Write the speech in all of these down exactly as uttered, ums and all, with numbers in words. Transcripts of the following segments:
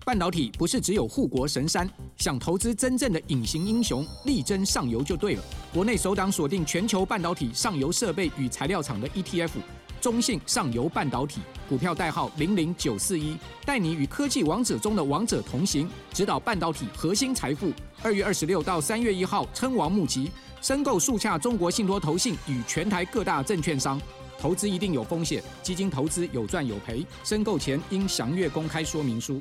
半导体不是只有护国神山，想投资真正的隐形英雄，力争上游就对了。国内首档锁定全球半导体上游设备与材料厂的 E T F， 中信上游半导体，股票代号零零九四一，带你与科技王者中的王者同行，指导半导体核心财富。二月二十六到三月一号称王募集，申购速洽中国信托投信与全台各大证券商。投资一定有风险，基金投资有赚有赔，申购前应详阅公开说明书。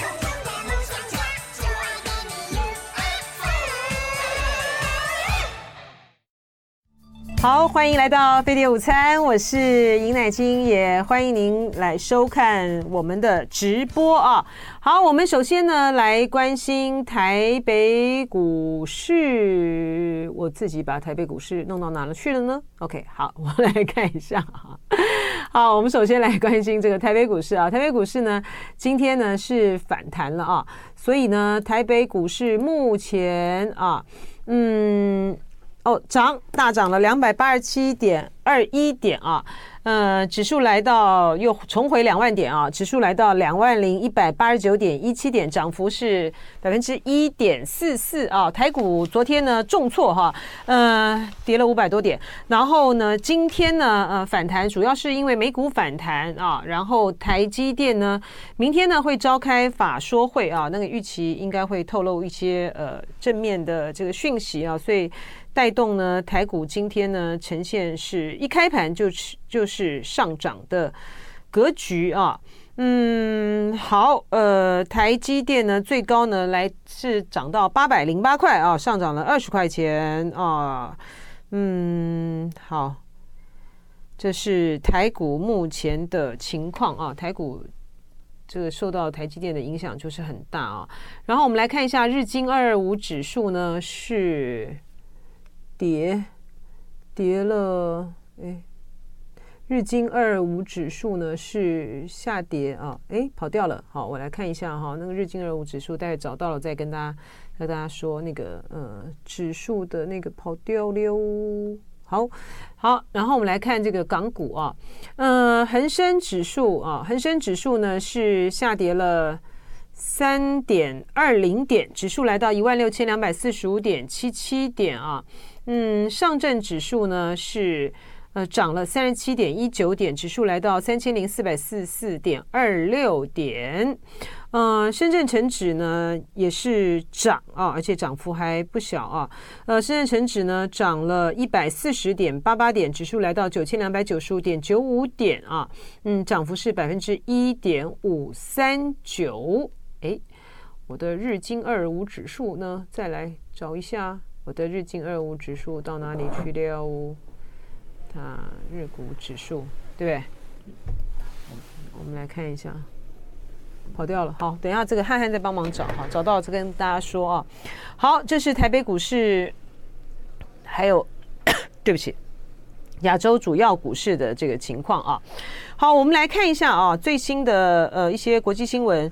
好，欢迎来到飞碟午餐，我是尹乃菁，也欢迎您来收看我们的直播啊。好，我们首先呢来关心台北股市，我自己把台北股市弄到哪了去了呢 ？OK， 好，我们来看一下哈。好，我们首先来关心这个台北股市啊，台北股市呢今天呢是反弹了啊，所以呢台北股市目前啊，嗯。哦，涨大涨了两百八十七点二一点啊，呃，指数来到又重回两万点啊，指数来到两万零一百八十九点一七点，涨幅是百分之一点四四啊。台股昨天呢重挫哈，呃，跌了五百多点，然后呢，今天呢呃反弹，主要是因为美股反弹啊，然后台积电呢明天呢会召开法说会啊，那个预期应该会透露一些呃正面的这个讯息啊，所以。带动呢，台股今天呢呈现是一开盘就是就是上涨的格局啊。嗯，好，呃，台积电呢最高呢来是涨到八百零八块啊，上涨了二十块钱啊。嗯，好，这是台股目前的情况啊，台股。这个受到台积电的影响就是很大啊。然后我们来看一下日经二二五指数呢是。跌跌了，哎，日经二二五指数呢是下跌啊，哎，跑掉了。好，我来看一下哈，那个日经二二五指数，待会找到了再跟大家跟大家说那个呃指数的那个跑掉了。好好，然后我们来看这个港股啊，呃，恒生指数啊，恒生指数呢是下跌了。三点二零点，指数来到一万六千两百四十五点七七点啊。嗯，上证指数呢是呃涨了三十七点一九点，指数来到三千零四百四十四点二六点。呃，深圳成指呢也是涨啊，而且涨幅还不小啊。呃，深圳成指呢涨了一百四十点八八点，指数来到九千两百九十五点九五点啊。嗯，涨幅是百分之一点五三九。哎，我的日经二二五指数呢？再来找一下我的日经二二五指数到哪里去了？它日股指数对不对？我们来看一下，跑掉了。好，等一下这个汉汉再帮忙找哈，找到再跟大家说啊。好，这是台北股市，还有对不起，亚洲主要股市的这个情况啊。好，我们来看一下啊，最新的呃一些国际新闻。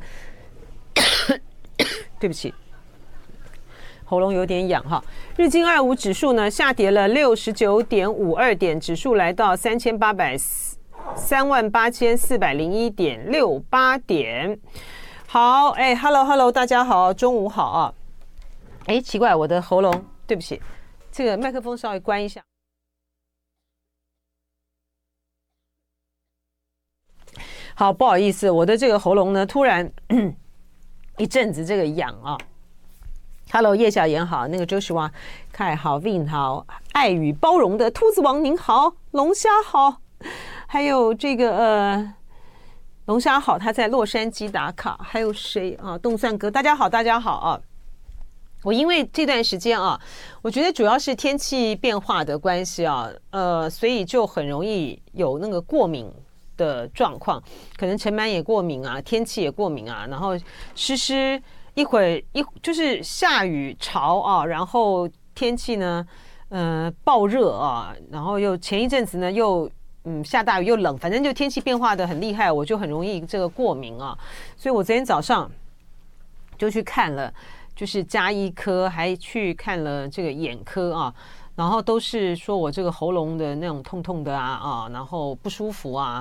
对不起，喉咙有点痒哈。日经二五指数呢下跌了六十九点五二点，指数来到三千八百三万八千四百零一点六八点。好，哎 ，Hello Hello， 大家好，中午好啊。哎，奇怪，我的喉咙，对不起，这个麦克风稍微关一下。好，不好意思，我的这个喉咙呢，突然。一阵子这个痒啊 ，Hello 叶小妍好，那个周时华凯好 ，Vin 好，爱与包容的兔子王您好，龙虾好，还有这个呃龙虾好，他在洛杉矶打卡，还有谁啊？动算哥，大家好，大家好啊！我因为这段时间啊，我觉得主要是天气变化的关系啊，呃，所以就很容易有那个过敏。的状况，可能尘螨也过敏啊，天气也过敏啊，然后湿湿一会一就是下雨潮啊，然后天气呢，呃，暴热啊，然后又前一阵子呢又嗯下大雨又冷，反正就天气变化的很厉害，我就很容易这个过敏啊，所以我昨天早上就去看了，就是家医科，还去看了这个眼科啊。然后都是说我这个喉咙的那种痛痛的啊啊，然后不舒服啊，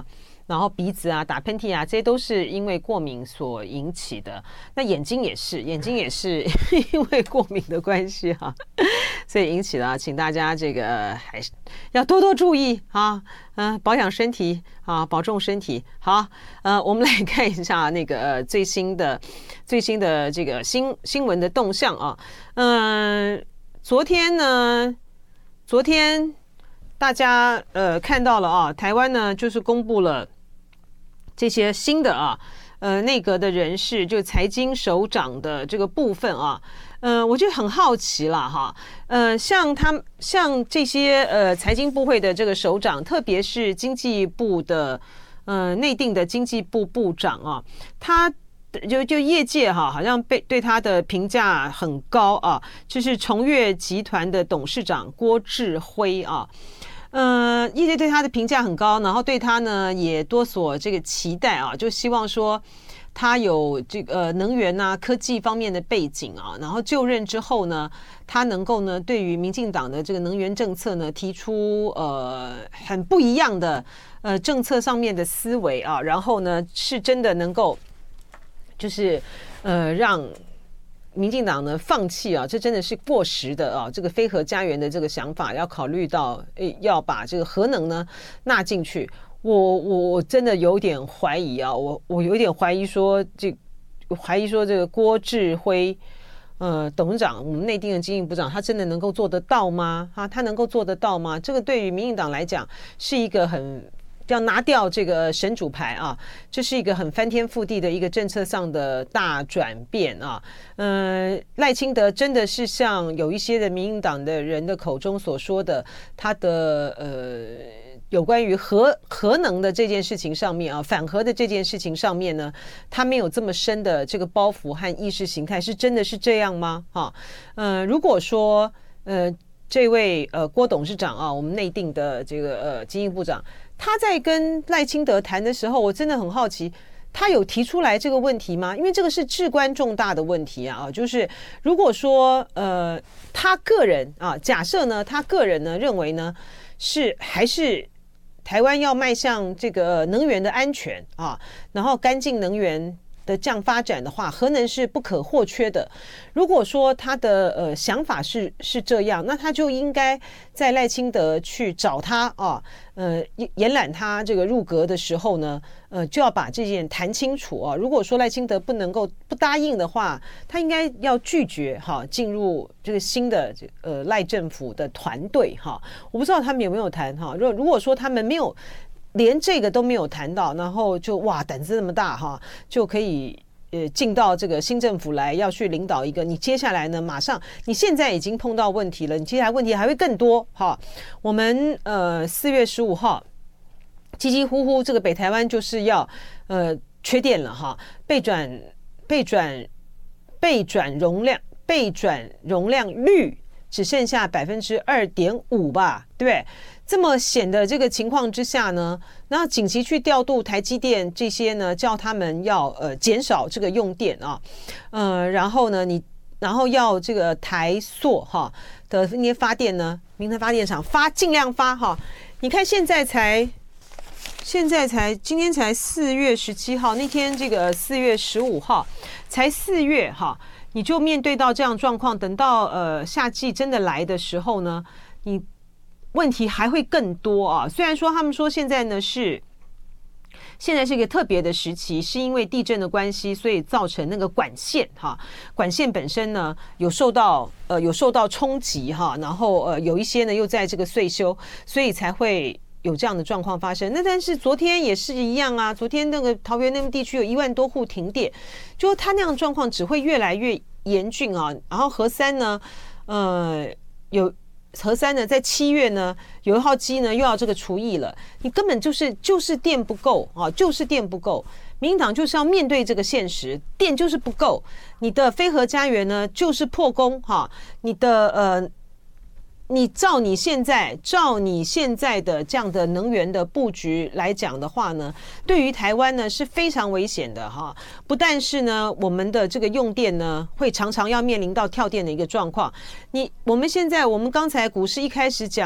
然后鼻子啊、打喷嚏啊，这些都是因为过敏所引起的。那眼睛也是，眼睛也是因为过敏的关系哈、啊，所以引起了，请大家这个、呃、还是要多多注意啊，嗯、呃，保养身体啊，保重身体。好，呃，我们来看一下那个、呃、最新的最新的这个新新闻的动向啊，嗯、呃，昨天呢，昨天大家呃看到了啊，台湾呢就是公布了这些新的啊，呃，内阁的人事，就财经首长的这个部分啊，呃，我就很好奇了哈，呃，像他像这些呃财经部会的这个首长，特别是经济部的呃内定的经济部部长啊，他就就业界哈、啊，好像被对他的评价很高啊，就是崇越集团的董事长郭志辉啊。呃，业界对他的评价很高，然后对他呢也多所这个期待啊，就希望说他有这个、呃、能源啊、科技方面的背景啊，然后就任之后呢，他能够呢对于民进党的这个能源政策呢提出呃很不一样的呃政策上面的思维啊，然后呢是真的能够就是呃让民进党呢放弃啊，这真的是过时的啊！这个非核家园的这个想法，要考虑到诶，要把这个核能呢纳进去。我我我真的有点怀疑啊，我我有点怀疑说，这怀疑说这个郭志辉呃董事长，我们内定的经济部长，他真的能够做得到吗？啊，他能够做得到吗？这个对于民进党来讲是一个很。要拿掉这个神主牌啊，这是一个很翻天覆地的一个政策上的大转变啊。嗯、呃，赖清德真的是像有一些的民进党的人的口中所说的，他的呃有关于核核能的这件事情上面啊，反核的这件事情上面呢，他没有这么深的这个包袱和意识形态，是真的是这样吗？哈，呃，如果说呃这位呃郭董事长啊，我们内定的这个呃经济部长。他在跟赖清德谈的时候，我真的很好奇，他有提出来这个问题吗？因为这个是至关重大的问题啊！就是如果说呃，他个人啊，假设呢，他个人呢认为呢，是还是台湾要迈向这个能源的安全啊，然后干净能源的这样发展的话，核能是不可或缺的。如果说他的呃想法是是这样，那他就应该在赖清德去找他啊，呃延揽他这个入阁的时候呢，呃就要把这件谈清楚啊。如果说赖清德不能够不答应的话，他应该要拒绝哈、啊、进入这个新的呃赖政府的团队哈、啊。我不知道他们有没有谈哈、啊。如果如果说他们没有。连这个都没有谈到，然后就哇胆子那么大哈，就可以呃进到这个新政府来，要去领导一个。你接下来呢，马上你现在已经碰到问题了，你接下来问题还会更多哈。我们呃四月十五号，叽叽呼呼，这个北台湾就是要呃缺电了哈，备转备转备转容量备转容量率只剩下百分之二点五吧，对不对？这么险的这个情况之下呢，那紧急去调度台积电这些呢，叫他们要呃减少这个用电啊，呃，然后呢，你然后要这个台塑哈的那些发电呢，明台发电厂发尽量发哈，你看现在才现在才今天才四月十七号，那天这个四月十五号才四月哈，你就面对到这样状况，等到呃夏季真的来的时候呢，你。问题还会更多啊！虽然说他们说现在呢是现在是一个特别的时期，是因为地震的关系，所以造成那个管线哈，管线本身呢有受到呃有受到冲击哈，然后呃有一些呢又在这个岁修，所以才会有这样的状况发生。那但是昨天也是一样啊，昨天那个桃园那个地区有一万多户停电，就他那样的状况只会越来越严峻啊。然后核三呢，呃有。核三呢，在七月呢，有一号机呢又要这个除役了，你根本就是就是电不够啊，就是电不够。民进党就是要面对这个现实，电就是不够，你的非核家园呢就是破功哈，你的呃。你照你现在照你现在的这样的能源的布局来讲的话呢，对于台湾呢是非常危险的哈。不但是呢，我们的这个用电呢会常常要面临到跳电的一个状况。你我们现在我们刚才股市一开始讲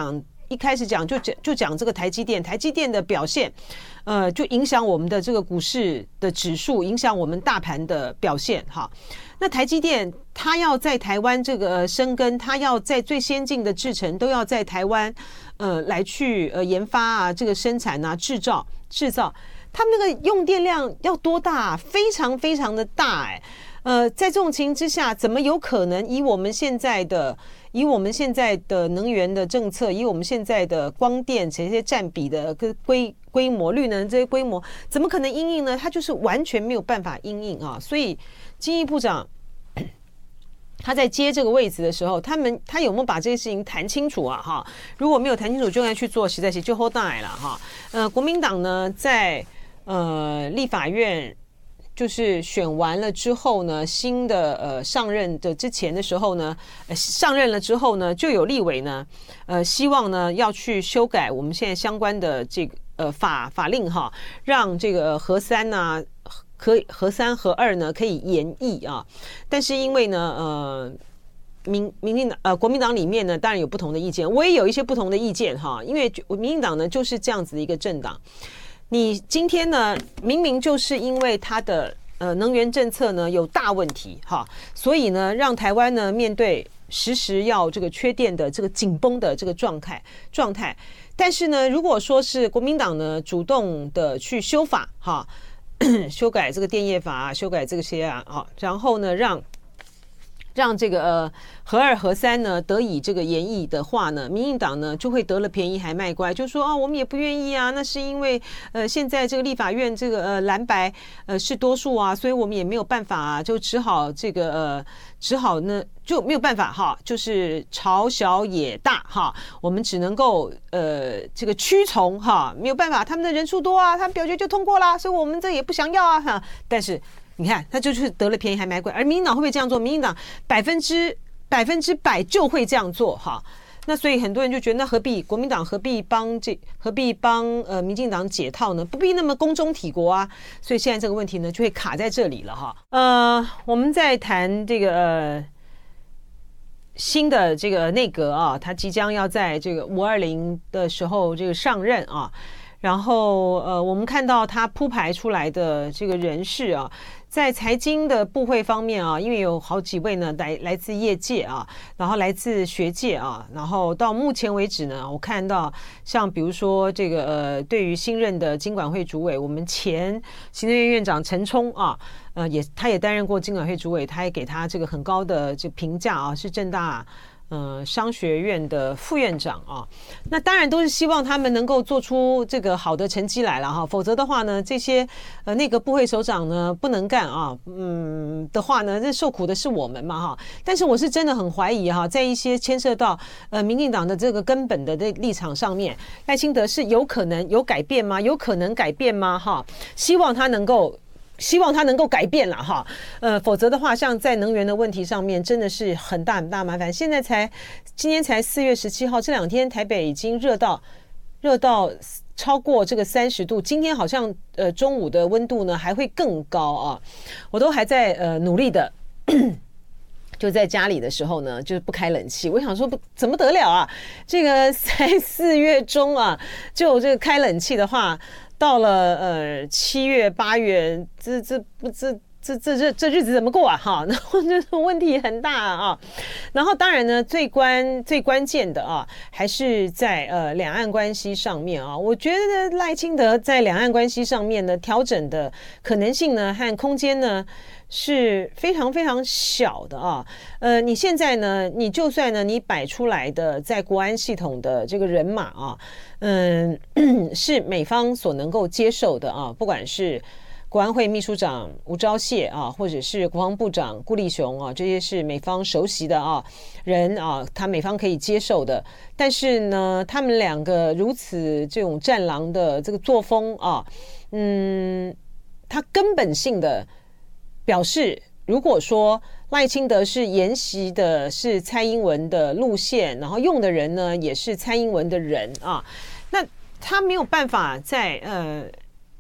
一开始讲就讲就讲这个台积电，台积电的表现，呃，就影响我们的这个股市的指数，影响我们大盘的表现哈。那台积电它要在台湾这个生根，它要在最先进的制程都要在台湾呃来去呃研发啊，这个生产啊，制造制造，他们那个用电量要多大？非常非常的大哎、欸。呃，在这种情形之下，怎么有可能以我们现在的以我们现在的能源的政策，以我们现在的光电这些占比的规规模、绿能这些规模，怎么可能因应呢？它就是完全没有办法因应啊！所以经济部长他在接这个位置的时候，他们他有没有把这些事情谈清楚啊？哈，如果没有谈清楚，就该去做，实在是就 hold 来了哈。呃，国民党呢，在呃立法院。就是选完了之后呢，新的呃上任的之前的时候呢，呃上任了之后呢，就有立委呢，呃希望呢要去修改我们现在相关的这个呃法法令哈，让这个核三呐、啊，可以核三核二呢可以延役啊，但是因为呢呃。民民进党呃国民党里面呢，当然有不同的意见，我也有一些不同的意见哈，因为民进党呢就是这样子的一个政党。你今天呢，明明就是因为它的呃能源政策呢有大问题哈，所以呢让台湾呢面对时时要这个缺电的这个紧绷的这个状态状态。但是呢，如果说是国民党呢主动的去修法哈，修改这个电业法啊，修改这些啊，啊，然后呢让。让这个呃核二核三呢得以这个延役的话呢，民进党呢就会得了便宜还卖乖，就说啊我们也不愿意啊，那是因为呃现在这个立法院这个呃蓝白呃是多数啊，所以我们也没有办法啊，就只好这个呃只好呢就没有办法哈，就是朝小野大哈，我们只能够呃这个屈从哈，没有办法，他们的人数多啊，他们表决就通过啦，所以我们这也不想要啊哈，但是。你看，他就是得了便宜还卖乖，而民进党会不会这样做？民进党百分之百分之百就会这样做哈。那所以很多人就觉得，那何必国民党何必帮这何必帮呃民进党解套呢？不必那么宫中体国啊。所以现在这个问题呢，就会卡在这里了哈。呃，我们在谈这个呃新的这个内阁啊，他即将要在这个五二零的时候这个上任啊。然后呃，我们看到他铺排出来的这个人士啊，在财经的部会方面啊，因为有好几位呢来来自业界啊，然后来自学界啊，然后到目前为止呢，我看到像比如说这个呃，对于新任的金管会主委，我们前行政院院长陈冲啊，呃，也他也担任过金管会主委，他也给他这个很高的这评价啊，是政大。呃，商学院的副院长啊，那当然都是希望他们能够做出这个好的成绩来了哈，否则的话呢，这些呃内阁部会首长呢不能干啊，嗯的话呢，这受苦的是我们嘛哈。但是我是真的很怀疑哈，在一些牵涉到呃民进党的这个根本的立场上面，赖清德是有可能有改变吗？有可能改变吗？哈，希望他能够。希望他能够改变了哈，呃，否则的话，像在能源的问题上面，真的是很大很大麻烦。现在才今天才四月十七号，这两天台北已经热到热到超过这个三十度，今天好像呃中午的温度呢还会更高啊，我都还在呃努力的。就在家里的时候呢，就是不开冷气。我想说不怎么得了啊，这个在四月中啊，就这个开冷气的话。到了呃七月八月，这这不这这这这这日子怎么过啊？哈，然后这个问题很大啊。然后当然呢，最关最关键的啊，还是在呃两岸关系上面啊。我觉得赖清德在两岸关系上面呢，调整的可能性呢和空间呢。是非常非常小的啊，呃，你现在呢，你就算呢，你摆出来的在国安系统的这个人马啊，嗯，是美方所能够接受的啊，不管是国安会秘书长吴钊燮啊，或者是国防部长顾立雄啊，这些是美方熟悉的啊人啊，他美方可以接受的。但是呢，他们两个如此这种战狼的这个作风啊，嗯，他根本性的。表示，如果说赖清德是沿袭的是蔡英文的路线，然后用的人呢也是蔡英文的人啊，那他没有办法在呃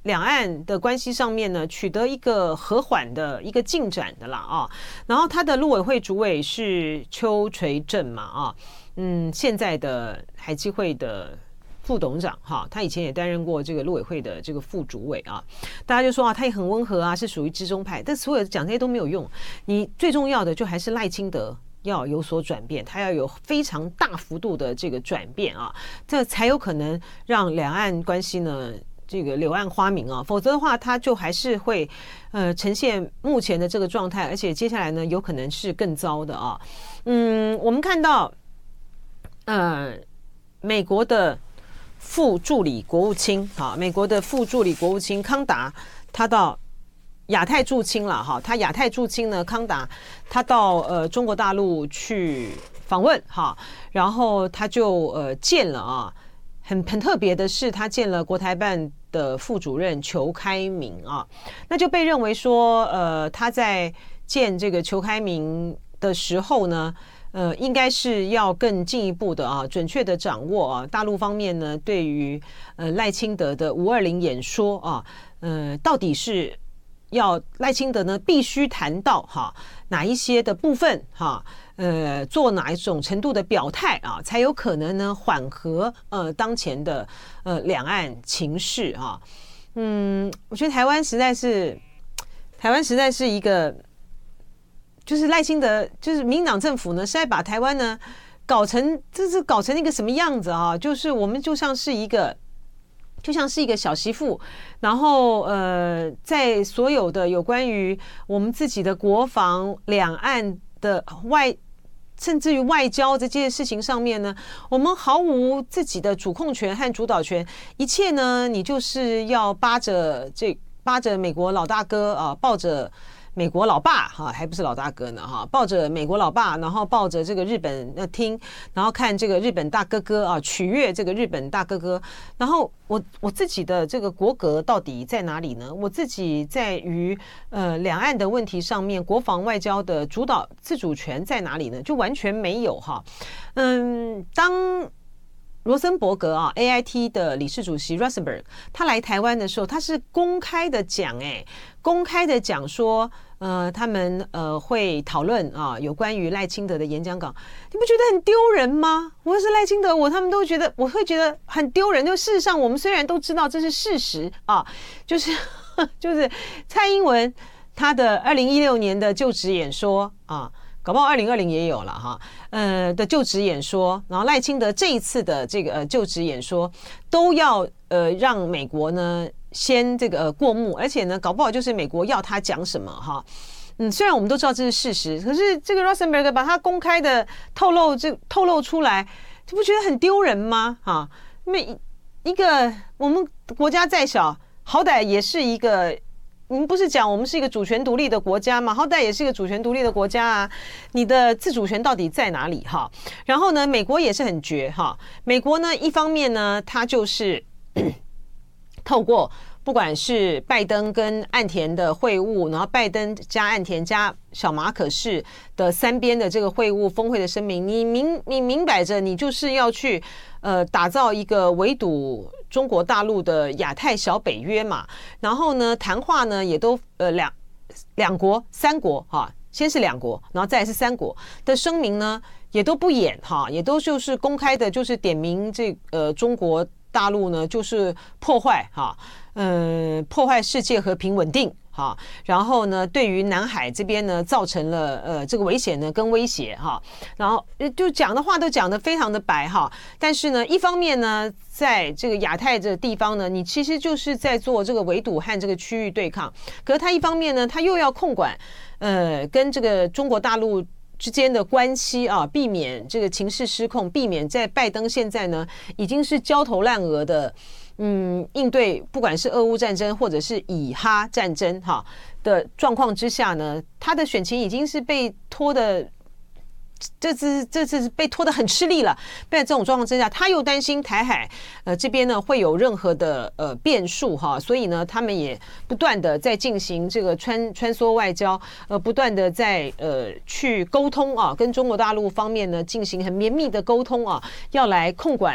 两岸的关系上面呢，取得一个和缓的一个进展的啦啊。然后他的陆委会主委是邱垂正嘛啊，嗯，现在的海基会的副董事长哈，他以前也担任过这个陆委会的这个副主委啊。大家就说啊，他也很温和啊，是属于知中派，但所有讲这些都没有用。你最重要的就还是赖清德要有所转变，他要有非常大幅度的这个转变啊，这才有可能让两岸关系呢这个柳暗花明啊，否则的话，他就还是会呃呈现目前的这个状态，而且接下来呢有可能是更糟的啊。嗯，我们看到呃美国的副助理国务卿啊，美国的副助理国务卿康达，他到亚太驻青了哈，他亚太驻青呢，康达他到呃中国大陆去访问哈，然后他就呃见了啊，很很特别的是，他见了国台办的副主任裘开明啊，那就被认为说呃他在见这个裘开明的时候呢。呃，应该是要更进一步的啊，准确的掌握啊，大陆方面呢对于呃赖清德的五二零演说啊，呃，到底是要赖清德呢必须谈到哈哪一些的部分哈，呃，做哪一种程度的表态啊，才有可能呢缓和呃当前的呃两岸情势啊。嗯，我觉得台湾实在是台湾实在是一个。就是赖清德，就是民进党政府呢，是在把台湾呢搞成，这是搞成一个什么样子啊？就是我们就像是一个，就像是一个小媳妇，然后呃，在所有的有关于我们自己的国防、两岸的外，甚至于外交这些事情上面呢，我们毫无自己的主控权和主导权，一切呢，你就是要扒着这扒着美国老大哥啊，抱着。美国老爸哈，还不是老大哥呢哈，抱着美国老爸，然后抱着这个日本呃听，然后看这个日本大哥哥啊，取悦这个日本大哥哥。然后我我自己的这个国格到底在哪里呢？我自己在于呃两岸的问题上面，国防外交的主导自主权在哪里呢？就完全没有哈。嗯，当罗森伯格啊 ，A I T 的理事主席 Rosenberg， 他来台湾的时候，他是公开的讲，哎，公开的讲说，呃，他们呃会讨论啊，有关于赖清德的演讲稿，你不觉得很丢人吗？我要是赖清德，我他们都觉得，我会觉得很丢人。就事实上，我们虽然都知道这是事实啊，就是就是蔡英文他的二零一六年的就职演说啊。搞不好二零二零也有了哈，呃的就职演说，然后赖清德这一次的这个呃就职演说，都要呃让美国呢先这个、呃、过目，而且呢搞不好就是美国要他讲什么哈，嗯，虽然我们都知道这是事实，可是这个 Rosenberg 把他公开的透露这透露出来，你不觉得很丢人吗？哈，因为一个我们国家再小，好歹也是一个。我们不是讲我们是一个主权独立的国家吗？好歹也是一个主权独立的国家啊！你的自主权到底在哪里哈？然后呢，美国也是很绝哈。美国呢，一方面呢，它就是透过不管是拜登跟岸田的会晤，然后拜登加岸田加小马可仕的三边的这个会晤峰会的声明，你明你明摆着你就是要去呃打造一个围堵中国大陆的亚太小北约嘛，然后呢，谈话呢也都呃两两国三国哈，先是两国，然后再来是三国的声明呢，也都不演哈，也都就是公开的，就是点名这呃中国大陆呢就是破坏哈，嗯、呃、破坏世界和平稳定。哈，然后呢，对于南海这边呢，造成了呃这个危险呢跟威胁哈，然后就讲的话都讲得非常的白哈，但是呢，一方面呢，在这个亚太这个地方呢，你其实就是在做这个围堵和这个区域对抗，可是他一方面呢，他又要控管呃跟这个中国大陆之间的关系啊，避免这个情势失控，避免在拜登现在呢已经是焦头烂额的。嗯，应对不管是俄乌战争或者是以哈战争哈的状况之下呢，他的选情已经是被拖的，这次这次被拖得很吃力了。在这种状况之下，他又担心台海呃这边呢会有任何的呃变数哈，所以呢，他们也不断的在进行这个穿穿梭外交，呃，不断的在呃去沟通啊，跟中国大陆方面呢进行很绵密的沟通啊，要来控管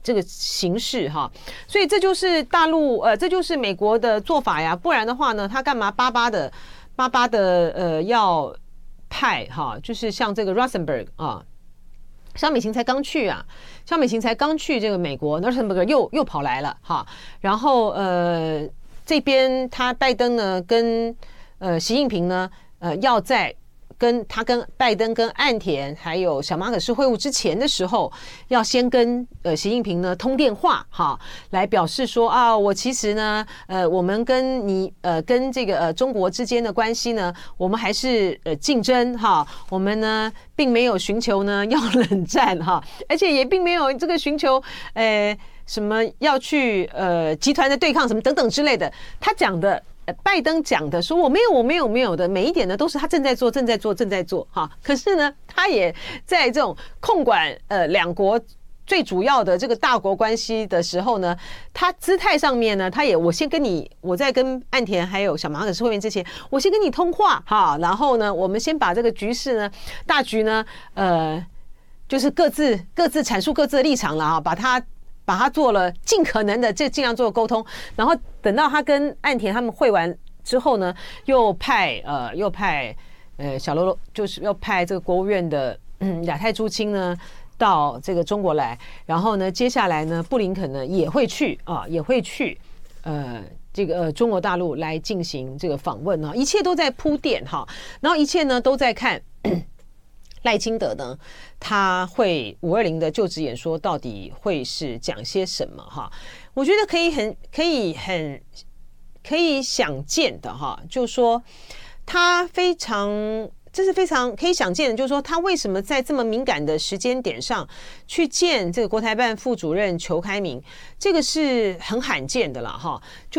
这个形式哈，所以这就是大陆呃，这就是美国的做法呀。不然的话呢，他干嘛巴巴的巴巴的呃要派哈，就是像这个 Rosenberg 啊，肖美琴才刚去啊，肖美琴才刚去这个美国 ，Rosenberg 又又跑来了哈，然后呃这边他拜登呢跟呃习近平呢呃要在。跟他跟拜登跟岸田还有小马可仕会晤之前的时候，要先跟呃习近平呢通电话哈，来表示说啊，我其实呢呃我们跟你呃跟这个呃中国之间的关系呢，我们还是呃竞争哈，我们呢并没有寻求呢要冷战哈，而且也并没有这个寻求呃什么要去呃集团的对抗什么等等之类的，他讲的。拜登讲的说我没有我没有没有的每一点呢都是他正在做正在做正在做哈，可是呢他也在这种控管呃两国最主要的这个大国关系的时候呢，他姿态上面呢他也我先跟你我在跟岸田还有小马可仕会晤之前，我先跟你通话哈，然后呢我们先把这个局势呢大局呢呃就是各自各自阐述各自的立场了哈，把它。把他做了尽可能的这尽量做沟通，然后等到他跟岸田他们会完之后呢，又派呃又派呃小喽啰，就是又派这个国务院的嗯亚太驻青呢到这个中国来，然后呢接下来呢布林肯呢也会去啊也会去呃这个、呃、中国大陆来进行这个访问啊，一切都在铺垫哈，然后一切呢都在看。赖清德呢，他会五二零的就职演说到底会是讲些什么哈？我觉得可以很可以很可以想见的哈，就是说他非常这是非常可以想见的，就是说他为什么在这么敏感的时间点上去见这个国台办副主任裘开明，这个是很罕见的啦哈，就是。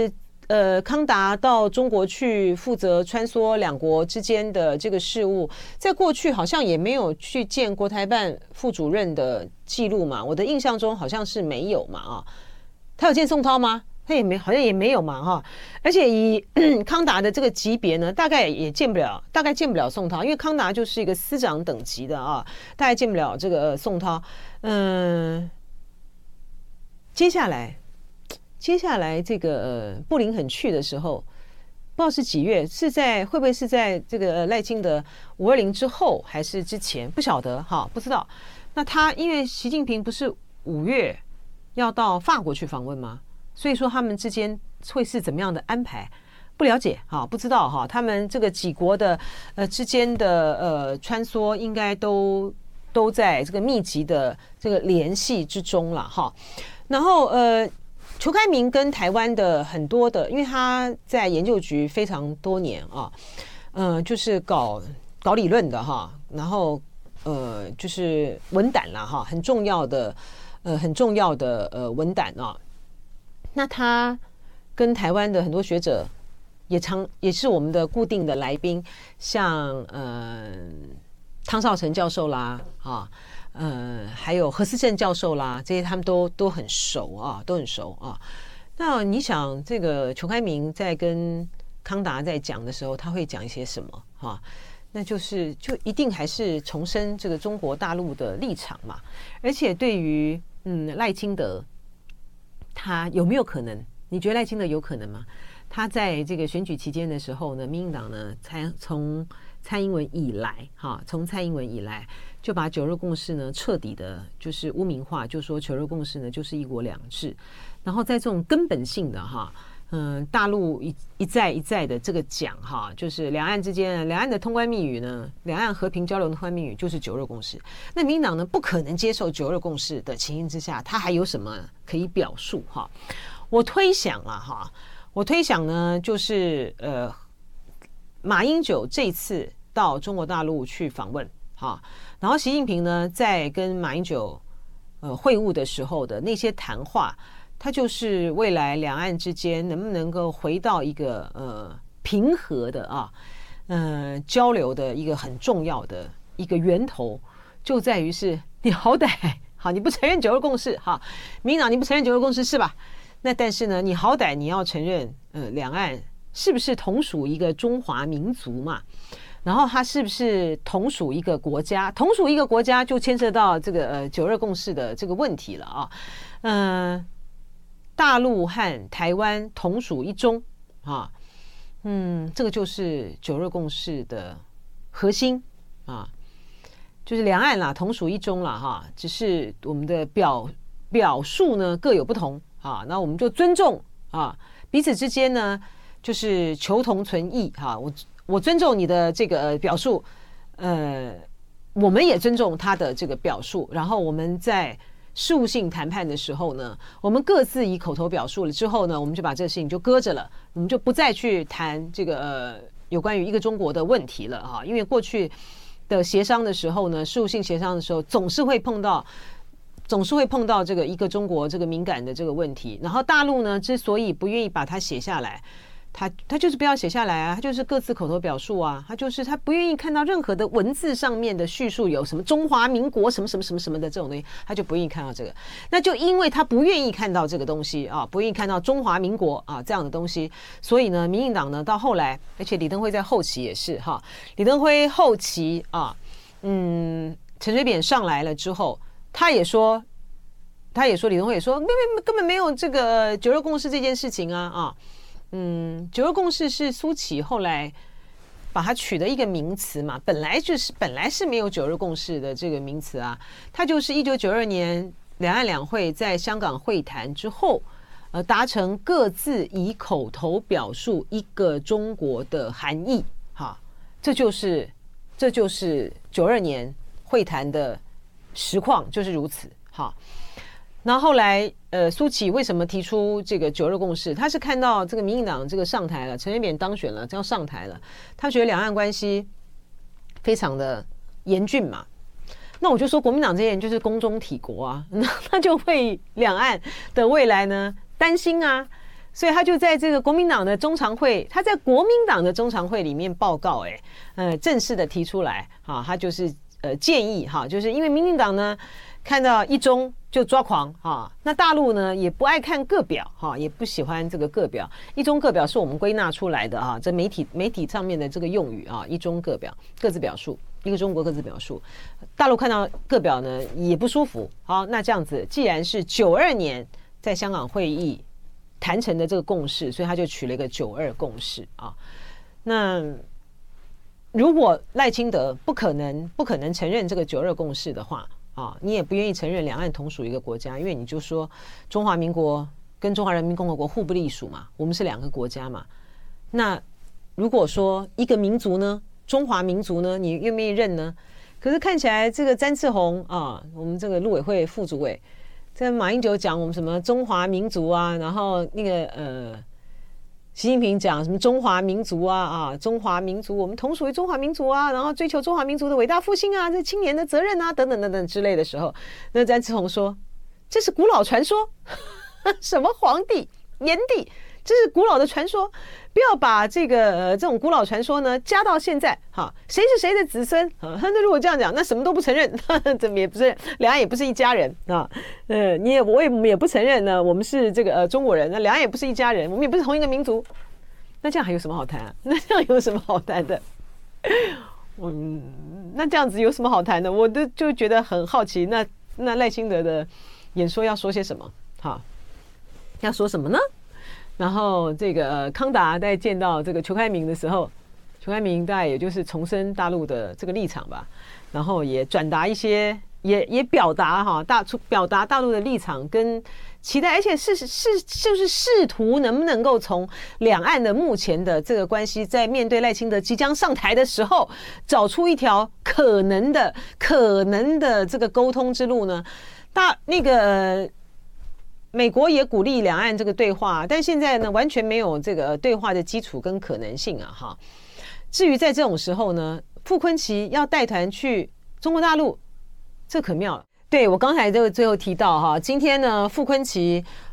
呃，康达到中国去负责穿梭两国之间的这个事务，在过去好像也没有去见国台办副主任的记录嘛，我的印象中好像是没有嘛啊。他有见宋涛吗？他也没，好像也没有嘛哈。而且以康达的这个级别呢，大概也见不了，大概见不了宋涛，因为康达就是一个司长等级的啊，大概见不了这个宋涛。嗯，接下来。接下来这个呃布林肯去的时候，不知道是几月，是在会不会是在这个赖清德五二零之后还是之前，不晓得哈，不知道。那他因为习近平不是五月要到法国去访问吗？所以说他们之间会是怎么样的安排？不了解哈，不知道哈。他们这个几国的呃之间的呃穿梭，应该都都在这个密集的这个联系之中了哈。然后呃。裘开明跟台湾的很多的，因为他在研究局非常多年啊，呃，就是搞搞理论的哈，然后呃，就是文胆啦哈，很重要的呃，很重要的呃文胆啊。那他跟台湾的很多学者也常也是我们的固定的来宾，像呃汤绍成教授啦啊。呃，还有何思正教授啦，这些他们都都很熟啊，都很熟啊。那你想，这个裘开明在跟康达在讲的时候，他会讲一些什么哈？那就是就一定还是重申这个中国大陆的立场嘛。而且对于嗯赖清德，他有没有可能？你觉得赖清德有可能吗？他在这个选举期间的时候呢，民进党呢，才从蔡英文以来哈，从蔡英文以来。就把九二共识呢彻底的，就是污名化，就说九二共识呢就是一国两制，然后在这种根本性的哈，嗯，大陆一一再一再的这个讲哈，就是两岸之间，两岸的通关密语呢，两岸和平交流的通关密语就是九二共识。那民进党呢不可能接受九二共识的情形之下，他还有什么可以表述哈？我推想了哈，我推想呢就是呃，马英九这次到中国大陆去访问哈。然后习近平呢，在跟马英九呃会晤的时候的那些谈话，它就是未来两岸之间能不能够回到一个呃平和的啊呃交流的一个很重要的一个源头，就在于是你好歹好你不承认九二共识哈，民进党你不承认九二共识是吧？那但是呢，你好歹你要承认呃两岸是不是同属一个中华民族嘛？ 然后它是不是同属一个国家？同属一个国家就牵涉到这个呃九二共识的这个问题了啊。嗯、呃，大陆和台湾同属一中啊，嗯，这个就是九二共识的核心啊，就是两岸啦同属一中啦哈，只是我们的表表述呢各有不同啊，那我们就尊重啊彼此之间呢就是求同存异哈，我。我尊重你的这个表述，呃，我们也尊重他的这个表述。然后我们在事务性谈判的时候呢，我们各自以口头表述了之后呢，我们就把这个事情就搁着了，我们就不再去谈这个呃有关于一个中国的问题了哈。因为过去的协商的时候呢，事务性协商的时候，总是会碰到。总是会碰到这个一个中国这个敏感的这个问题。然后大陆呢，之所以不愿意把它写下来。他他就是不要写下来啊，他就是各自口头表述啊，他就是他不愿意看到任何的文字上面的叙述有什么中华民国什么什么什么什么的这种东西，他就不愿意看到这个。那就因为他不愿意看到这个东西啊，不愿意看到中华民国啊这样的东西，所以呢，民进党呢到后来，而且李登辉在后期也是哈，李登辉后期啊，嗯，陈水扁上来了之后，他也说，他也说李登辉也说，根本根本没有这个九二共识这件事情啊啊。嗯，九二共识是苏起后来把它取的一个名词嘛，本来就是本来是没有九二共识的这个名词啊，它就是一九九二年两岸两会在香港会谈之后，呃，达成各自以口头表述一个中国的含义，哈，这就是这就是九二年会谈的实况，就是如此，哈。然后后来，呃，苏起为什么提出这个九二共识？他是看到这个民进党这个上台了，陈水扁当选了，要上台了，他觉得两岸关系非常的严峻嘛。那我就说，国民党这些人就是宫中体国啊，那他就为两岸的未来呢担心啊，所以他就在这个国民党的中常会，他在国民党的中常会里面报告，哎，呃，正式的提出来，哈，他就是呃建议哈，就是因为民进党呢看到一中。就抓狂哈，那大陆呢也不爱看个表哈，也不喜欢这个个表。一中个表是我们归纳出来的哈，这媒体媒体上面的这个用语啊，一中个表各自表述，一个中国各自表述。大陆看到个表呢也不舒服。好，那这样子，既然是九二年在香港会议谈成的这个共识，所以他就取了一个九二共识啊。那如果赖清德不可能不可能承认这个九二共识的话。啊，你也不愿意承认两岸同属一个国家，因为你就说中华民国跟中华人民共和国互不隶属嘛，我们是两个国家嘛。那如果说一个民族呢，中华民族呢，你愿不愿意认呢？可是看起来这个詹志宏啊，我们这个陆委会副主委，在马英九讲我们什么中华民族啊，然后那个呃。习近平讲什么中华民族啊啊，中华民族，我们同属于中华民族啊，然后追求中华民族的伟大复兴啊，这青年的责任啊，等等等等之类的时候，那詹志宏说这是古老传说，什么皇帝、炎帝，这是古老的传说，不要把这个、呃、这种古老传说呢加到现在哈，谁是谁的子孙啊？那如果这样讲，那什么都不承认，怎么也不是两岸也不是一家人啊？呃，你也我也也不承认呢，我们是这个呃中国人，那两岸也不是一家人，我们也不是同一个民族，那这样还有什么好谈啊？那这样有什么好谈的？嗯，那这样子有什么好谈的？我都就觉得很好奇，那那赖清德的演说要说些什么？哈，要说什么呢？然后这个、呃、康达在见到这个邱开明的时候，邱开明大概也就是重申大陆的这个立场吧，然后也转达一些，也也表达哈大表达大陆的立场跟期待，而且是是就是试图能不能够从两岸的目前的这个关系，在面对赖清德即将上台的时候，找出一条可能的可能的这个沟通之路呢？大那个。呃美国也鼓励两岸这个对话，但现在呢完全没有这个对话的基础跟可能性啊哈。至于在这种时候呢，傅崐萁要带团去中国大陆，这可妙了。对，我刚才这个最后提到哈，今天呢傅崐萁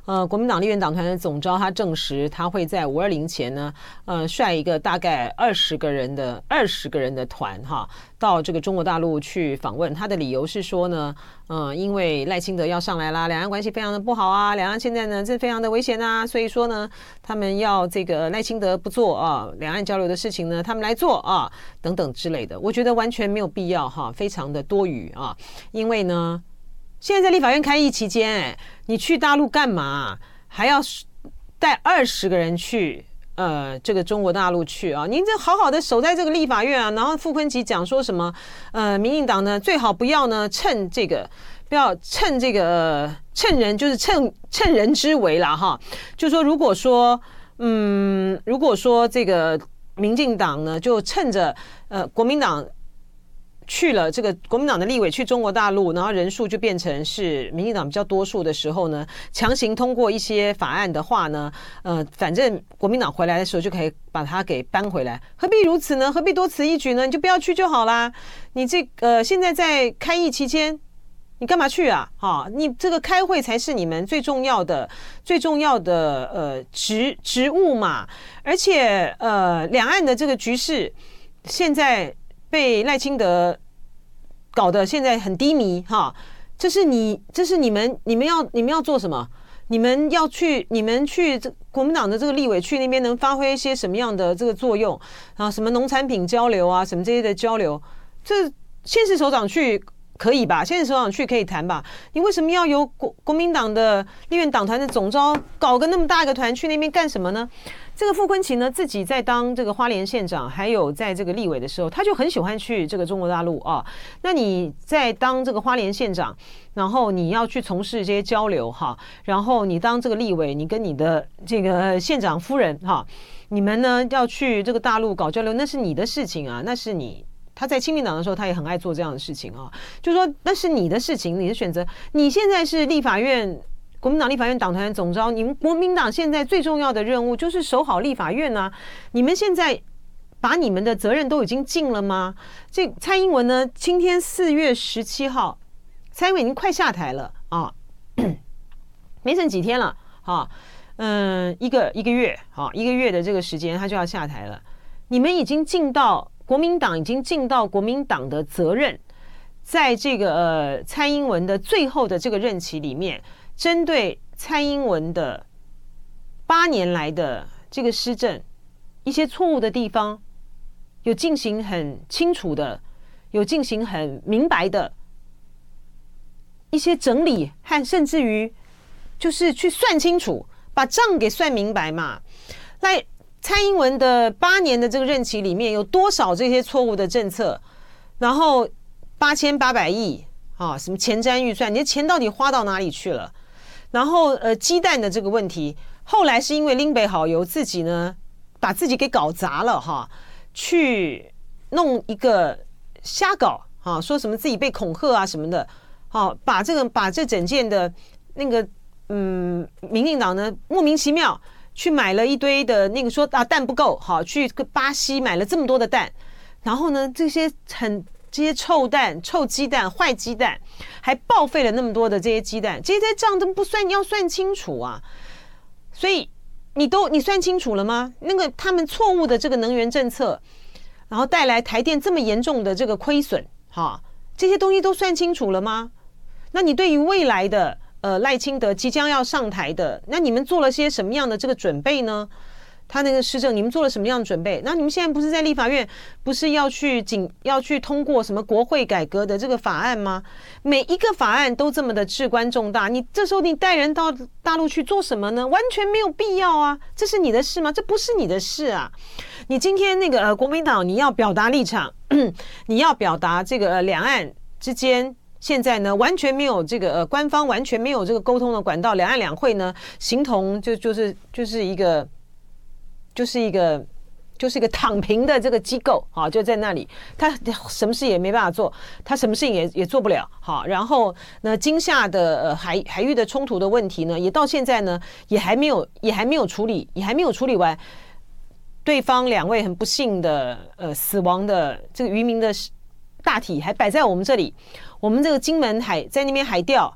呃，国民党立院党团的总召他证实，他会在五二零前呢，呃，率一个大概二十个人的二十个人的团哈，到这个中国大陆去访问。他的理由是说呢，呃，因为赖清德要上来啦，两岸关系非常的不好啊，两岸现在呢这非常的危险啊，所以说呢，他们要这个赖清德不做啊，两岸交流的事情呢，他们来做啊，等等之类的。我觉得完全没有必要哈，非常的多余啊，因为呢。现在在立法院开议期间，哎，你去大陆干嘛？还要带二十个人去，呃，这个中国大陆去啊？您这好好的守在这个立法院啊，然后傅昆萁讲说什么？呃，民进党呢最好不要呢趁这个，不要趁这个、呃、趁人就是趁趁人之危啦哈。就说如果说，嗯，如果说这个民进党呢就趁着呃国民党。去了这个国民党的立委去中国大陆，然后人数就变成是民进党比较多数的时候呢，强行通过一些法案的话呢，呃，反正国民党回来的时候就可以把它给搬回来，何必如此呢？何必多此一举呢？你就不要去就好啦。你这呃现在在开议期间，你干嘛去啊？哈、哦，你这个开会才是你们最重要的、最重要的呃职职务嘛。而且呃，两岸的这个局势现在。被赖清德搞得现在很低迷哈，这是你，这是你们，你们要你们要做什么？你们要去，你们去这国民党的这个立委去那边能发挥一些什么样的这个作用啊？什么农产品交流啊，什么这些的交流，这县市首长去可以吧？县市首长去可以谈吧？你为什么要由国国民党的立院党团的总召搞个那么大一个团去那边干什么呢？这个傅昆萁呢，自己在当这个花莲县长，还有在这个立委的时候，他就很喜欢去这个中国大陆啊。那你在当这个花莲县长，然后你要去从事这些交流哈，然后你当这个立委，你跟你的这个县长夫人哈，你们呢要去这个大陆搞交流，那是你的事情啊，那是你。他在亲民党的时候，他也很爱做这样的事情啊，就是说那是你的事情，你的选择。你现在是立法院。国民党立法院党团总召，你们国民党现在最重要的任务就是守好立法院啊！你们现在把你们的责任都已经尽了吗？这蔡英文呢？今天四月十七号，蔡英文已经快下台了啊，没剩几天了啊，嗯，一个一个月啊，一个月的这个时间，他就要下台了。你们已经尽到国民党已经尽到国民党的责任，在这个呃蔡英文的最后的这个任期里面。针对蔡英文的八年来的这个施政，一些错误的地方，有进行很清楚的，有进行很明白的一些整理，和甚至于就是去算清楚，把账给算明白嘛。在蔡英文的八年的这个任期里面，有多少这些错误的政策？然后八千八百亿啊，什么前瞻预算，你的钱到底花到哪里去了？然后呃，鸡蛋的这个问题，后来是因为林北好友自己呢，把自己给搞砸了哈，去弄一个瞎搞哈，说什么自己被恐吓啊什么的，好，把这个把这整件的那个嗯，民进党呢莫名其妙去买了一堆的那个说啊蛋不够，好去巴西买了这么多的蛋，然后呢这些很。这些臭蛋、臭鸡蛋、坏鸡蛋，还报废了那么多的这些鸡蛋，这些账都不算，要算清楚啊。所以你都你算清楚了吗？那个他们错误的这个能源政策，然后带来台电这么严重的这个亏损，哈，这些东西都算清楚了吗？那你对于未来的呃赖清德即将要上台的，那你们做了些什么样的这个准备呢？他那个施政，你们做了什么样的准备？那你们现在不是在立法院，不是要去紧要去通过什么国会改革的这个法案吗？每一个法案都这么的至关重大，你这时候你带人到大陆去做什么呢？完全没有必要啊！这是你的事吗？这不是你的事啊！你今天那个呃国民党你要表达立场，你要表达这个呃两岸之间。现在呢，完全没有这个呃，官方完全没有这个沟通的管道，两岸两会呢，形同就就是就是一个。就是一个就是一个躺平的这个机构啊，就在那里，他什么事也没办法做，他什么事情也也做不了。好，然后呢，今夏的呃海海域的冲突的问题呢，也到现在呢也还没有也还没有处理，也还没有处理完。对方两位很不幸的呃死亡的这个渔民的大体还摆在我们这里，我们这个金门海在那边海钓。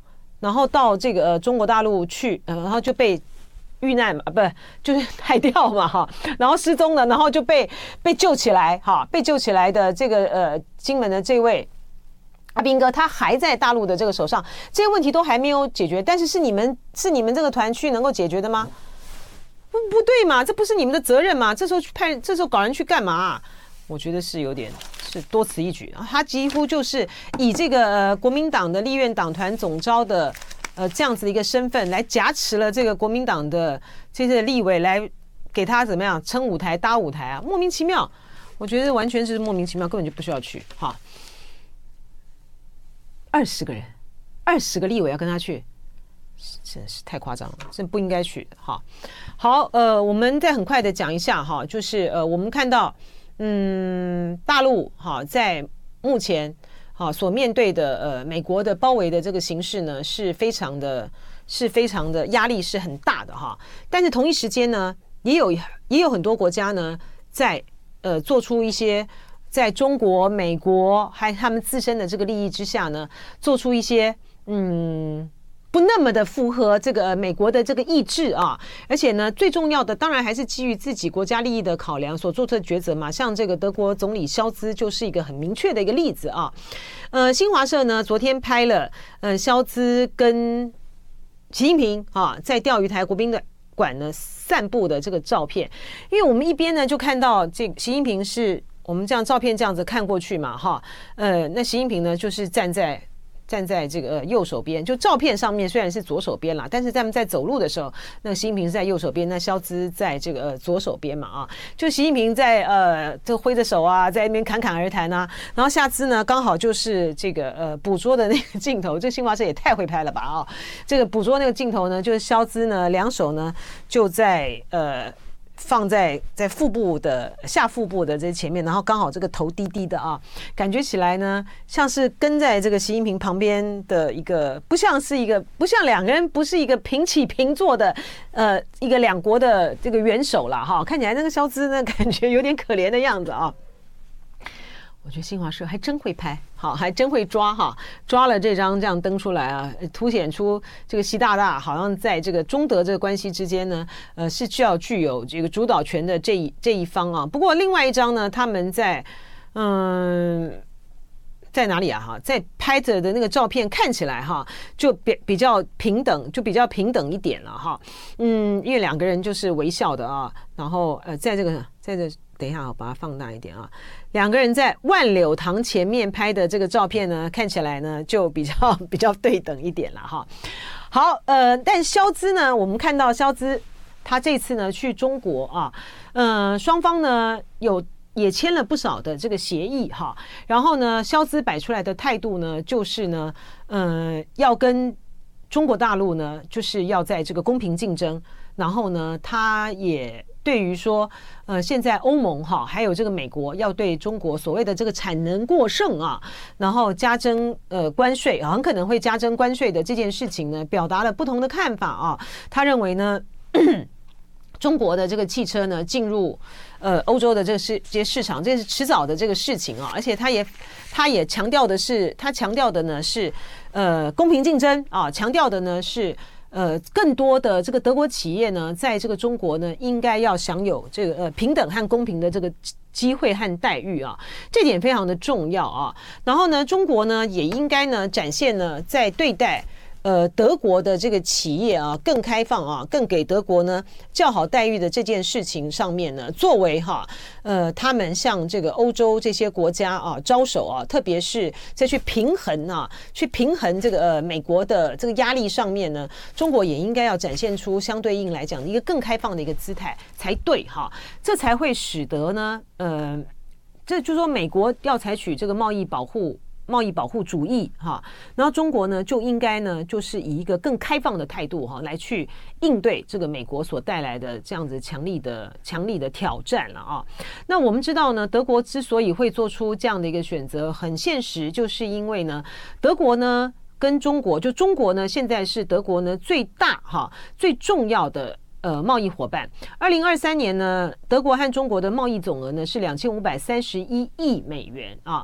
然后到这个、呃、中国大陆去，呃，然后就被遇难嘛，不是就是海钓嘛哈，然后失踪了，然后就被被救起来哈，被救起来的这个呃金门的这位阿兵哥，他还在大陆的这个手上，这些问题都还没有解决，但是是你们是你们这个团去能够解决的吗？不不对嘛，这不是你们的责任嘛？这时候去派，这时候搞人去干嘛啊？我觉得是有点是多此一举啊！他几乎就是以这个、呃、国民党的立院党团总召的呃这样子的一个身份来夹持了这个国民党的这些立委，来给他怎么样撑舞台搭舞台啊？莫名其妙，我觉得完全是莫名其妙，根本就不需要去哈。二十个人，二十个立委要跟他去，真是太夸张了，真不应该去的哈。好，呃，我们再很快的讲一下哈，就是呃，我们看到。嗯，大陆哈在目前哈所面对的呃美国的包围的这个形势呢，是非常的是非常的压力是很大的哈。但是同一时间呢，也有也有很多国家呢在呃做出一些在中国、美国还有他们自身的这个利益之下呢，做出一些嗯。不那么的符合这个美国的这个意志啊，而且呢，最重要的当然还是基于自己国家利益的考量所做出的抉择嘛。像这个德国总理肖兹就是一个很明确的一个例子啊。呃，新华社呢昨天拍了呃肖兹跟习近平啊在钓鱼台国宾馆呢散步的这个照片，因为我们一边呢就看到这习近平是我们这样照片这样子看过去嘛哈，呃，那习近平呢就是站在。站在这个右手边，就照片上面虽然是左手边啦，但是他们在走路的时候，那个习近平是在右手边，那肖兹在这个、呃、左手边嘛啊，就习近平在呃就挥着手啊，在那边侃侃而谈啊，然后下次呢刚好就是这个呃捕捉的那个镜头，这新华社也太会拍了吧啊，这个捕捉那个镜头呢，就是肖兹呢两手呢就在呃。放在在腹部的下腹部的这前面，然后刚好这个头低低的啊，感觉起来呢像是跟在这个习近平旁边的一个，不像是一个不像两个人不是一个平起平坐的呃一个两国的这个元首了哈，看起来那个肖兹呢感觉有点可怜的样子啊。我觉得新华社还真会拍，好，还真会抓哈，抓了这张这样登出来啊，凸显出这个习大大好像在这个中德这个关系之间呢，呃，是需要具有这个主导权的这一这一方啊。不过另外一张呢，他们在嗯。在哪里啊？哈，在拍着的那个照片看起来哈，就比比较平等，就比较平等一点了哈。嗯，因为两个人就是微笑的啊，然后呃，在这个在这等一下，我把它放大一点啊。两个人在万柳堂前面拍的这个照片呢，看起来呢就比较比较对等一点了哈。好，呃，但肖兹呢，我们看到肖兹他这次呢去中国啊，呃，双方呢有。也签了不少的这个协议哈，然后呢，肖兹摆出来的态度呢，就是呢，呃，要跟中国大陆呢，就是要在这个公平竞争，然后呢，他也对于说，呃，现在欧盟哈，还有这个美国要对中国所谓的这个产能过剩啊，然后加征呃关税啊，很可能会加征关税的这件事情呢，表达了不同的看法啊。他认为呢。中国的这个汽车呢进入呃欧洲的这个市这些市场，这是迟早的这个事情啊，而且他也他也强调的是，他强调的呢是呃公平竞争啊，强调的呢是呃更多的这个德国企业呢，在这个中国呢应该要享有这个呃平等和公平的这个机会和待遇啊，这点非常的重要啊。然后呢，中国呢也应该呢展现呢在对待。呃，德国的这个企业啊，更开放啊，更给德国呢较好待遇的这件事情上面呢，作为哈，呃，他们向这个欧洲这些国家啊招手啊，特别是再去平衡啊，去平衡这个呃美国的这个压力上面呢，中国也应该要展现出相对应来讲一个更开放的一个姿态才对哈，这才会使得呢，呃，这就是说美国要采取这个贸易保护。贸易保护主义哈，然后中国呢就应该呢就是以一个更开放的态度哈来去应对这个美国所带来的这样子强力的强力的挑战了啊。那我们知道呢，德国之所以会做出这样的一个选择，很现实，就是因为呢，德国呢跟中国，就中国呢现在是德国呢最大哈最重要的。呃，贸易伙伴，二零二三年呢，德国和中国的贸易总额呢是两千五百三十一亿美元啊。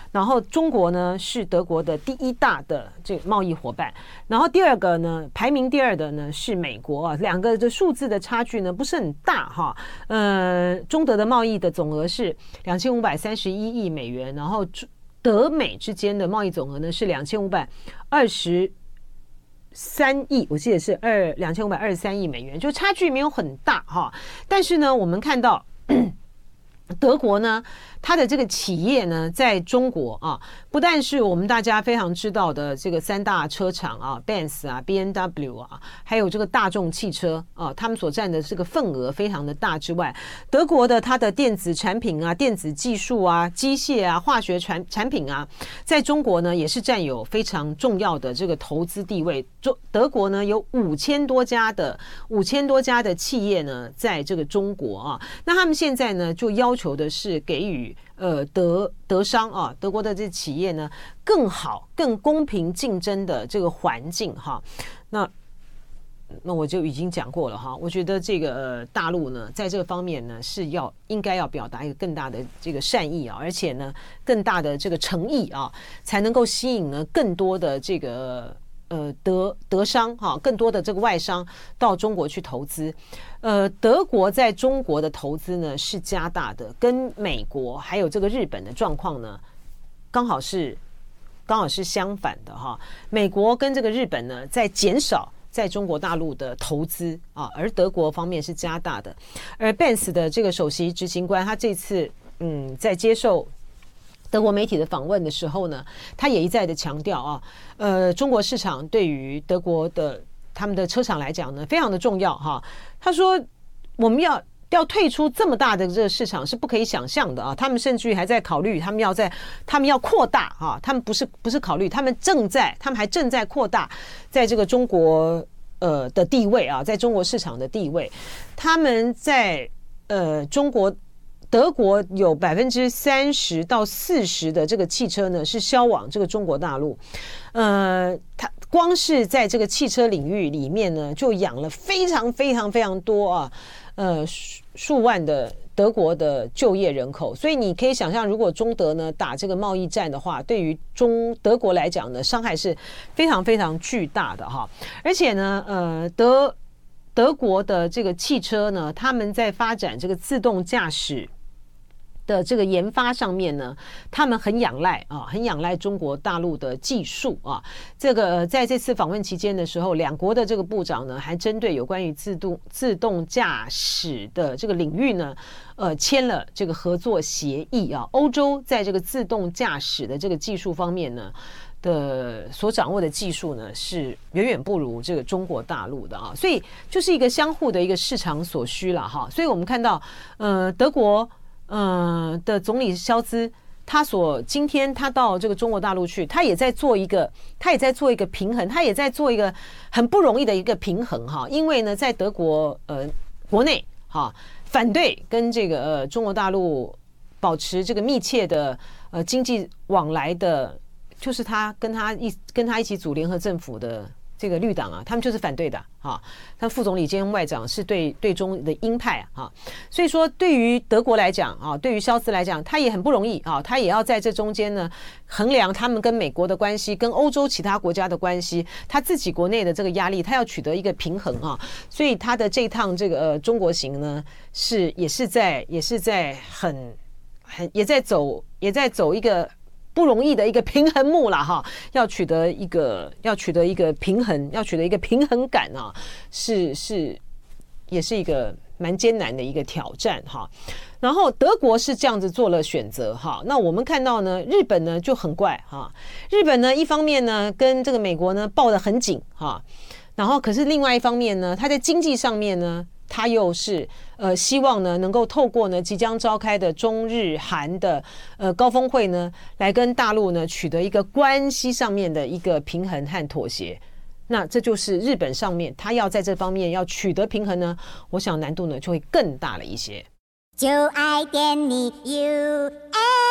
然后中国呢是德国的第一大的这个贸易伙伴，然后第二个呢排名第二的呢是美国啊，两个的数字的差距呢不是很大哈。呃，中德的贸易的总额是两千五百三十一亿美元，然后德美之间的贸易总额呢是两千五百二十三亿，我记得是二两千五百二十三亿美元，就差距没有很大哈。但是呢，我们看到德国呢，它的这个企业呢，在中国啊，不但是我们大家非常知道的这个三大车厂啊 ，Benz 啊、B M W 啊，还有这个大众汽车啊，他们所占的这个份额非常的大之外，德国的它的电子产品啊、电子技术啊、机械啊、化学产产品啊，在中国呢也是占有非常重要的这个投资地位。中德国呢有五千多家的五千多家的企业呢，在这个中国啊，那他们现在呢就要求的是给予呃德德商啊，德国的这企业呢更好、更公平竞争的这个环境哈。那那我就已经讲过了哈，我觉得这个、呃、大陆呢，在这个方面呢是要应该要表达一个更大的这个善意啊，而且呢更大的这个诚意啊，才能够吸引呢更多的这个。呃，德德商哈，更多的这个外商到中国去投资。呃，德国在中国的投资呢是加大的，跟美国还有这个日本的状况呢，刚好是刚好是相反的哈。美国跟这个日本呢在减少在中国大陆的投资啊，而德国方面是加大的。而 Benz 的这个首席执行官，他这次嗯在接受德国媒体的访问的时候呢，他也一再的强调啊，呃，中国市场对于德国的他们的车厂来讲呢，非常的重要哈。他说，我们要要退出这么大的这个市场是不可以想象的啊。他们甚至于还在考虑，他们要在他们要扩大啊，他们不是不是考虑，他们正在他们还正在扩大在这个中国呃的地位啊，在中国市场的地位，他们在呃中国。德国有百分之三十到四十的这个汽车呢是销往这个中国大陆，呃，它光是在这个汽车领域里面呢，就养了非常非常非常多啊，呃，数万的德国的就业人口。所以你可以想象，如果中德呢打这个贸易战的话，对于中德国来讲呢，伤害是非常非常巨大的哈。而且呢，呃，德德国的这个汽车呢，他们在发展这个自动驾驶的这个研发上面呢，他们很仰赖啊，很仰赖中国大陆的技术啊。这个在这次访问期间的时候，两国的这个部长呢，还针对有关于自动自动驾驶的这个领域呢，呃，签了这个合作协议啊。欧洲在这个自动驾驶的这个技术方面呢，的所掌握的技术呢，是远远不如这个中国大陆的啊。所以就是一个相互的一个市场所需了哈。所以我们看到，呃，德国。嗯、呃、的总理肖兹，他所今天他到这个中国大陆去，他也在做一个，他也在做一个平衡，他也在做一个很不容易的一个平衡哈。因为呢，在德国呃国内哈反对跟这个呃中国大陆保持这个密切的呃经济往来的，就是他跟他一跟他一起组联合政府的。这个绿党啊，他们就是反对的哈。他副总理兼外长是对对中的鹰派啊，所以说对于德国来讲啊，对于肖兹来讲，他也很不容易啊，他也要在这中间呢衡量他们跟美国的关系，跟欧洲其他国家的关系，他自己国内的这个压力，他要取得一个平衡啊。所以他的这一趟这个、呃、中国行呢，是也是在也是在很很也在走也在走一个。不容易的一个平衡木啦哈，要取得一个要取得一个平衡，要取得一个平衡感啊，是是也是一个蛮艰难的一个挑战哈。然后德国是这样子做了选择哈，那我们看到呢，日本呢就很怪哈，日本呢一方面呢跟这个美国呢抱得很紧哈，然后可是另外一方面呢，它在经济上面呢。他又是呃希望呢能够透过呢即将召开的中日韩的呃高峰会呢，来跟大陆呢取得一个关系上面的一个平衡和妥协。那这就是日本上面他要在这方面要取得平衡呢，我想难度呢就会更大了一些。就爱点你 U F